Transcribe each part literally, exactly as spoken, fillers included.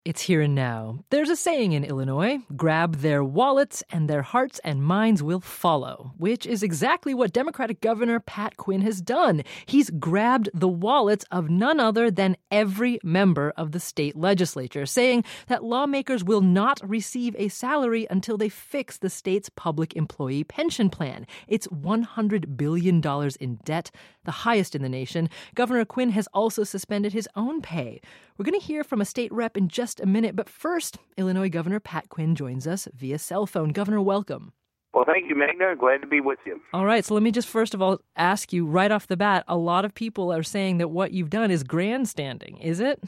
It's here and now. There's a saying in Illinois, grab their wallets and their hearts and minds will follow, which is exactly what Democratic Governor Pat Quinn has done. He's grabbed the wallets of none other than every member of the state legislature, saying that lawmakers will not receive a salary until they fix the state's public employee pension plan. It's one hundred billion dollars in debt, the highest in the nation. Governor Quinn has also suspended his own pay. We're going to hear from a state rep in just a minute, but first, Illinois Governor Pat Quinn joins us via cell phone. Governor, welcome. Well, thank you, Magna. Glad to be with you. All right, so let me just first of all ask you right off the bat, a lot of people are saying that what you've done is grandstanding. Is it?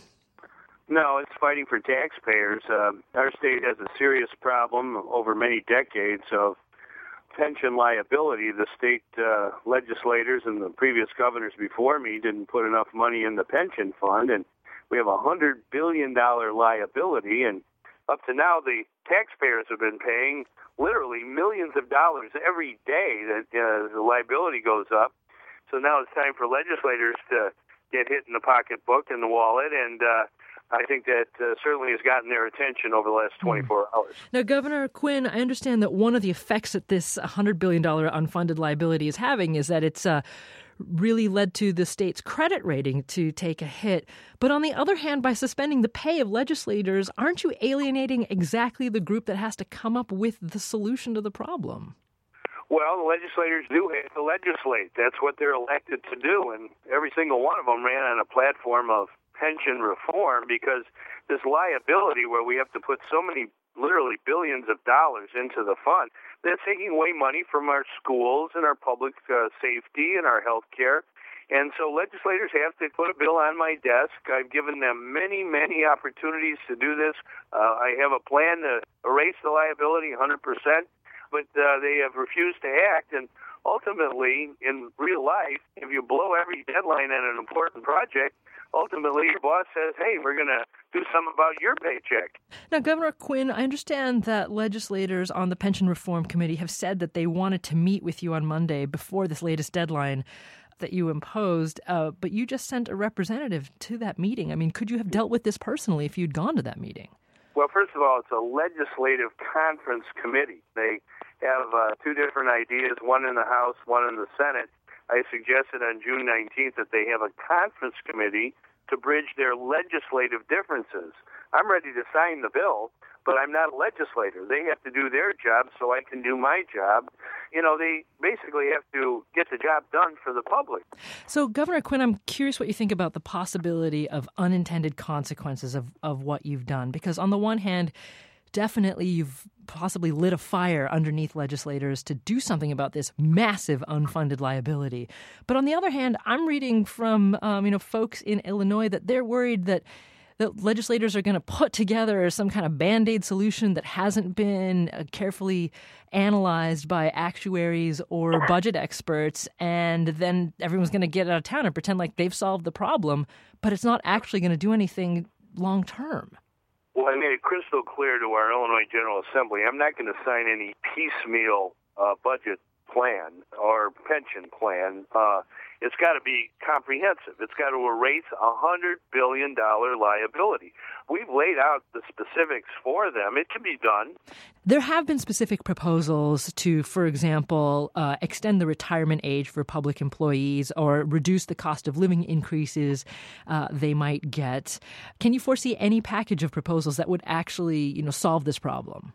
No, it's fighting for taxpayers. Uh, our state has a serious problem over many decades of pension liability. The state uh, legislators and the previous governors before me didn't put enough money in the pension fund, and we have a one hundred billion dollars liability, and up to now the taxpayers have been paying literally millions of dollars every day that uh, the liability goes up. So now it's time for legislators to get hit in the pocketbook and the wallet, and uh, I think that uh, certainly has gotten their attention over the last twenty-four hours. Now, Governor Quinn, I understand that one of the effects that this one hundred billion dollars unfunded liability is having is that it's uh, really led to the state's credit rating to take a hit. But on the other hand, by suspending the pay of legislators, aren't you alienating exactly the group that has to come up with the solution to the problem? Well, the legislators do have to legislate. That's what they're elected to do, and every single one of them ran on a platform of pension reform, because this liability where we have to put so many, literally billions of dollars into the fund, that's taking away money from our schools and our public uh, safety and our health care. And so legislators have to put a bill on my desk. I've given them many, many opportunities to do this. Uh, I have a plan to erase the liability one hundred percent, but uh, they have refused to act. And ultimately, in real life, if you blow every deadline on an important project, ultimately your boss says, hey, we're going to do something about your paycheck. Now, Governor Quinn, I understand that legislators on the Pension Reform Committee have said that they wanted to meet with you on Monday before this latest deadline that you imposed, uh, but you just sent a representative to that meeting. I mean, could you have dealt with this personally if you'd gone to that meeting? Well, first of all, it's a legislative conference committee. They have uh, two different ideas, one in the House, one in the Senate. I suggested on June nineteenth that they have a conference committee to bridge their legislative differences. I'm ready to sign the bill, but I'm not a legislator. They have to do their job so I can do my job. You know, they basically have to get the job done for the public. So, Governor Quinn, I'm curious what you think about the possibility of unintended consequences of, of what you've done. Because on the one hand, definitely you've possibly lit a fire underneath legislators to do something about this massive unfunded liability. But on the other hand, I'm reading from um, you know folks in Illinois that they're worried that that legislators are going to put together some kind of Band-Aid solution that hasn't been uh, carefully analyzed by actuaries or budget experts, and then everyone's going to get out of town and pretend like they've solved the problem, but it's not actually going to do anything long term. Well, I made it crystal clear to our Illinois General Assembly, I'm not going to sign any piecemeal uh, budget plan or pension plan. Uh, it's got to be comprehensive. It's got to erase a one hundred billion dollars liability. We've laid out the specifics for them. It can be done. There have been specific proposals to, for example, uh, extend the retirement age for public employees or reduce the cost of living increases uh, they might get. Can you foresee any package of proposals that would actually, you know, solve this problem?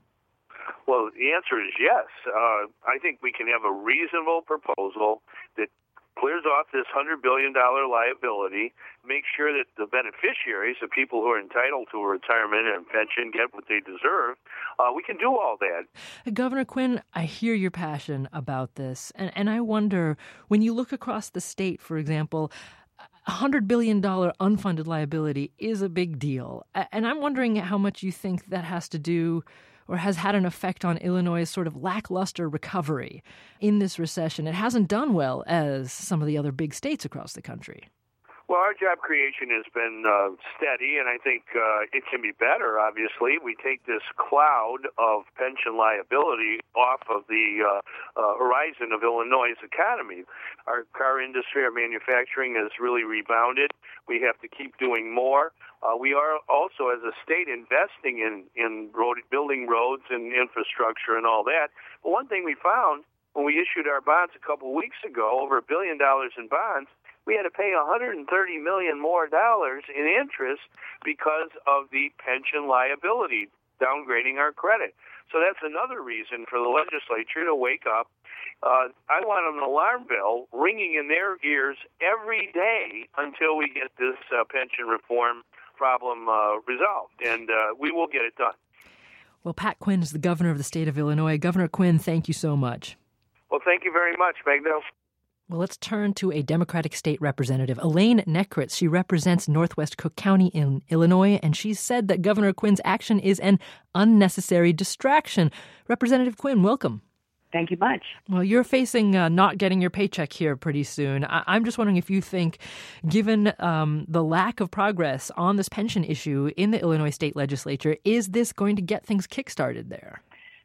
Well, the answer is yes. Uh, I think we can have a reasonable proposal that clears off this one hundred billion dollars liability, make sure that the beneficiaries, the people who are entitled to a retirement and pension, get what they deserve. Uh, we can do all that. Governor Quinn, I hear your passion about this, and, and I wonder, when you look across the state, for example, one hundred billion dollars unfunded liability is a big deal. And I'm wondering how much you think that has to do or has had an effect on Illinois' sort of lackluster recovery in this recession. It hasn't done well as some of the other big states across the country. Well, our job creation has been uh, steady, and I think uh, it can be better, obviously. We take this cloud of pension liability off of the uh, uh, horizon of Illinois' economy. Our car industry, our manufacturing has really rebounded. We have to keep doing more. Uh, we are also, as a state, investing in, in road, building roads and infrastructure and all that. But one thing we found when we issued our bonds a couple weeks ago, over a billion dollars in bonds, we had to pay one hundred thirty million dollars more dollars in interest because of the pension liability, downgrading our credit. So that's another reason for the legislature to wake up. Uh, I want an alarm bell ringing in their ears every day until we get this uh, pension reform problem uh, resolved, and uh, we will get it done. Well, Pat Quinn is the governor of the state of Illinois. Governor Quinn, thank you so much. Well, thank you very much, Magno. Well, let's turn to a Democratic state representative, Elaine Nekritz. She represents Northwest Cook County in Illinois, and she said that Governor Quinn's action is an unnecessary distraction. Representative Quinn, welcome. Thank you much. Well, you're facing uh, not getting your paycheck here pretty soon. I- I'm just wondering if you think, given um, the lack of progress on this pension issue in the Illinois state legislature, is this going to get things kickstarted there?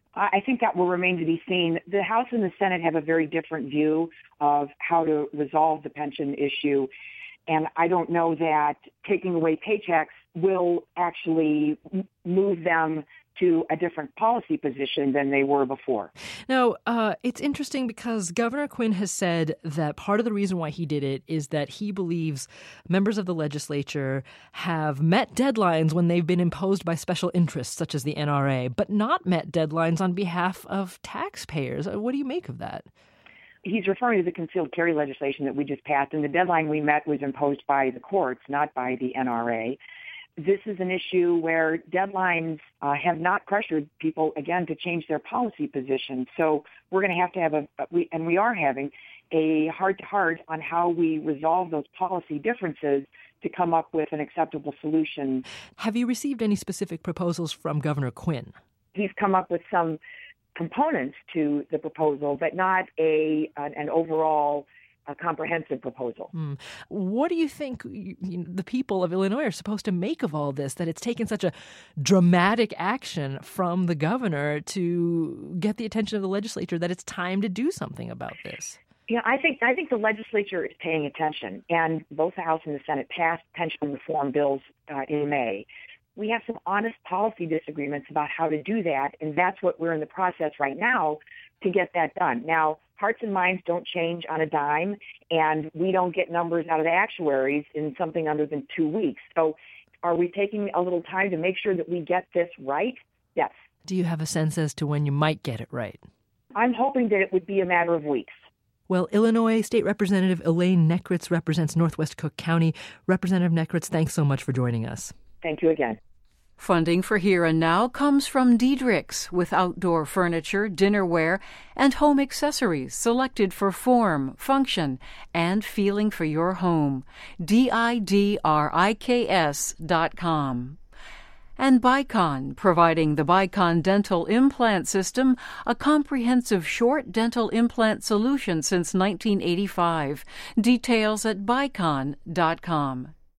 I think that will remain to be seen. The House and the Senate have a very different view of how to resolve the pension issue. And I don't know that taking away paychecks will actually move them to a different policy position than they were before. Now, uh, it's interesting because Governor Quinn has said that part of the reason why he did it is that he believes members of the legislature have met deadlines when they've been imposed by special interests, such as the N R A, but not met deadlines on behalf of taxpayers. What do you make of that? He's referring to the concealed carry legislation that we just passed, and the deadline we met was imposed by the courts, not by the N R A. This is an issue where deadlines uh, have not pressured people, again, to change their policy position. So we're going to have to have a, we, and we are having, a heart-to-heart on how we resolve those policy differences to come up with an acceptable solution. Have you received any specific proposals from Governor Quinn? He's come up with some components to the proposal, but not a an, an overall a comprehensive proposal. Mm. What do you think you, you know, the people of Illinois are supposed to make of all this, that it's taken such a dramatic action from the governor to get the attention of the legislature that it's time to do something about this? Yeah, I think I think the legislature is paying attention, and both the House and the Senate passed pension reform bills uh, in May. We have some honest policy disagreements about how to do that, and that's what we're in the process right now to get that done. Now, hearts and minds don't change on a dime, and we don't get numbers out of the actuaries in something under than two weeks. So are we taking a little time to make sure that we get this right? Yes. Do you have a sense as to when you might get it right? I'm hoping that it would be a matter of weeks. Well, Illinois State Representative Elaine Nekritz represents Northwest Cook County. Representative Nekritz, thanks so much for joining us. Thank you again. Funding for Here and Now comes from Diedrich's, with outdoor furniture, dinnerware, and home accessories selected for form, function, and feeling for your home. D I D R I K S dot com. And Bicon, providing the Bicon Dental Implant System, a comprehensive short dental implant solution since nineteen eighty-five. Details at Bicon dot com.